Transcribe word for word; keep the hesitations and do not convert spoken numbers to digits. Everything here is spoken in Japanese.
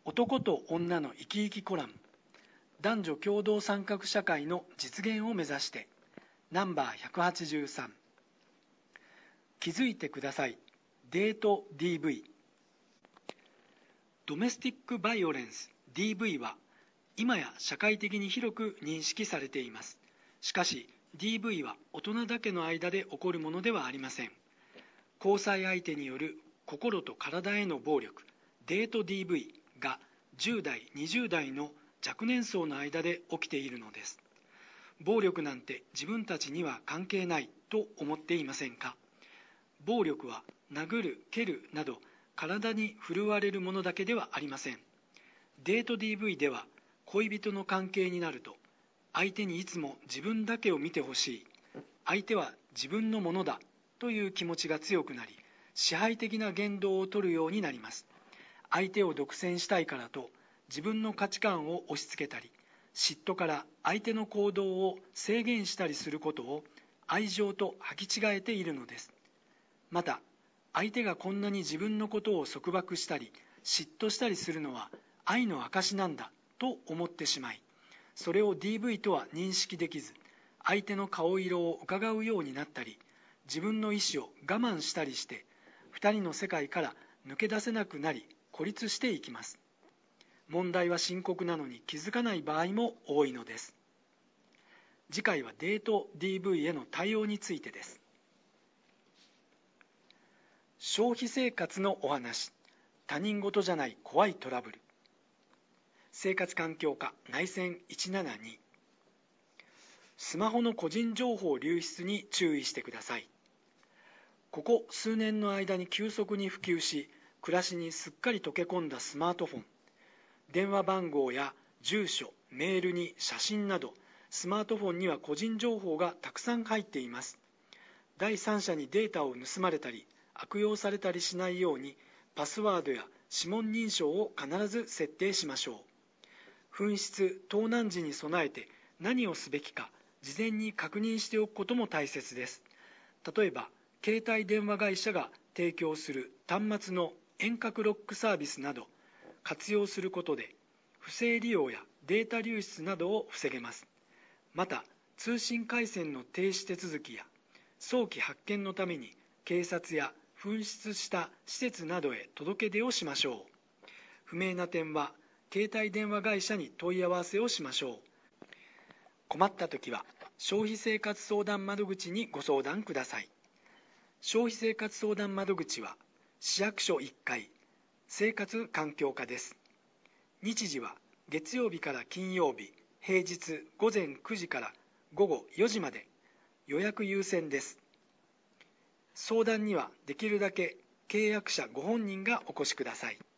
男と女の生き生きコラム、男女共同参画社会の実現を目指して、ナンバーひゃくはちじゅうさん、気づいてください、デート ディーブイ。 ドメスティックバイオレンス ディーブイ は今や社会的に広く認識されています。しかし ディーブイ は大人だけの間で起こるものではありません。交際相手による心と体への暴力、デート ディーブイ がじゅう代、にじゅう代の若年層の間で起きているのです。暴力なんて自分たちには関係ないと思っていませんか？暴力は殴る、蹴るなど体に振るわれるものだけではありません。デート ディーブイ では恋人の関係になると、相手にいつも自分だけを見てほしい、相手は自分のものだという気持ちが強くなり、支配的な言動を取るようになります。相手を独占したいからと自分の価値観を押し付けたり、嫉妬から相手の行動を制限したりすることを愛情と履き違えているのです。また、相手がこんなに自分のことを束縛したり嫉妬したりするのは愛の証なんだと思ってしまい、それを ディーブイ とは認識できず、相手の顔色を伺うようになったり、自分の意思を我慢したりして、二人の世界から抜け出せなくなり、孤立していきます。問題は深刻なのに気づかない場合も多いのです。次回はデート ディーブイ への対応についてです。消費生活のお話、他人事じゃない怖いトラブル。生活環境課内線いちななに。スマホの個人情報流出に注意してください。ここ数年の間に急速に普及し、暮らしにすっかり溶け込んだスマートフォン。電話番号や住所、メールに写真など、スマートフォンには個人情報がたくさん入っています。第三者にデータを盗まれたり、悪用されたりしないように、パスワードや指紋認証を必ず設定しましょう。紛失・盗難時に備えて何をすべきか、事前に確認しておくことも大切です。例えば、携帯電話会社が提供する端末の遠隔ロックサービスなど、活用することで、不正利用やデータ流出などを防げます。また、通信回線の停止手続きや、早期発見のために警察や紛失した施設などへ届け出をしましょう。不明な点は、携帯電話会社に問い合わせをしましょう。困ったときは、消費生活相談窓口にご相談ください。消費生活相談窓口は、市役所いっかい、生活環境課です。日時は月曜日から金曜日、平日午前くじから午後よじまで、予約優先です。相談にはできるだけ契約者ご本人がお越しください。